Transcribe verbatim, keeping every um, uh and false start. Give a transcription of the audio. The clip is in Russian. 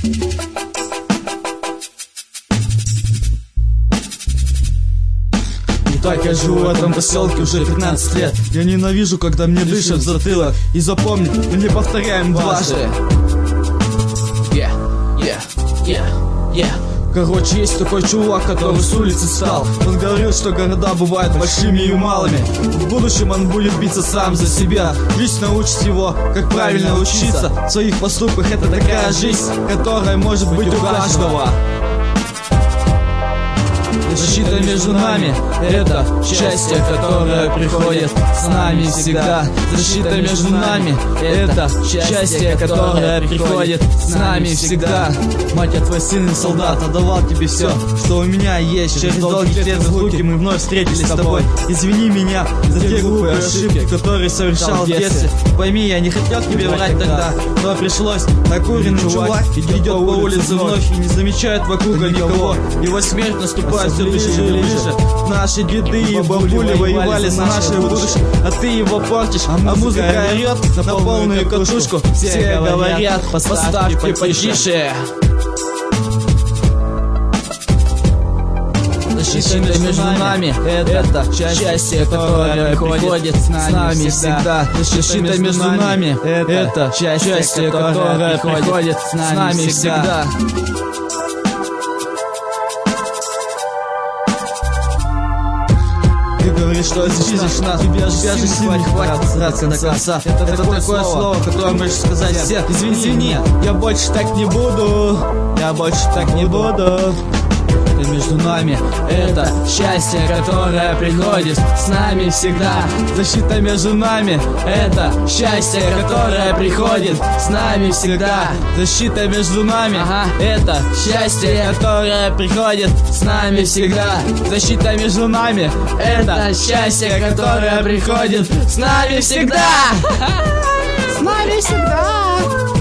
Так я живу в этом поселке уже пятнадцать лет. Я ненавижу, когда мне дышат в затылок. И запомни, мы не повторяем дважды. Yeah, yeah, yeah, yeah. Короче, есть такой чувак, который с улицы встал. Он говорил, что города бывают большими и малыми. В будущем он будет биться сам за себя. Лично научит его, как правильно учиться. В своих поступках это такая жизнь, которая может быть у каждого. Защита между нами — это счастье, которое приходит с нами всегда. Защита между нами — это счастье, которое приходит с нами всегда. Мать, я твой сын и солдат, отдавал тебе все, что у меня есть. Через долгих лет разлуки мы вновь встретились с тобой. Извини меня за те глупые ошибки, которые совершал в детстве. Пойми, я не хотел тебе врать тогда, но пришлось. Накуренный чувак идет по улице вновь и не замечает вокруг никого. Его смерть наступает все ближе и ближе. Наши деды и бабули воевали за наше будущее, а ты его портишь, а музыка орет на полную катушку. Все говорят, поставьте потише. Защита между нами — это счастье, которое приходит с нами всегда. Защита между нами — это счастье, которое приходит с нами всегда. Говоришь, что защитишь нас, тебя же сильно хватит драться до конца. Это, это такое слово, которое можешь сказать все. Извини, извини, я больше так не буду. Я больше так не буду. И между нами — это счастье, которое приходит с нами всегда. Защита между нами — это счастье, которое приходит с нами всегда. Защита между нами — это счастье, которое приходит с нами всегда. Защита между нами — это счастье, которое приходит с нами всегда. С нами всегда.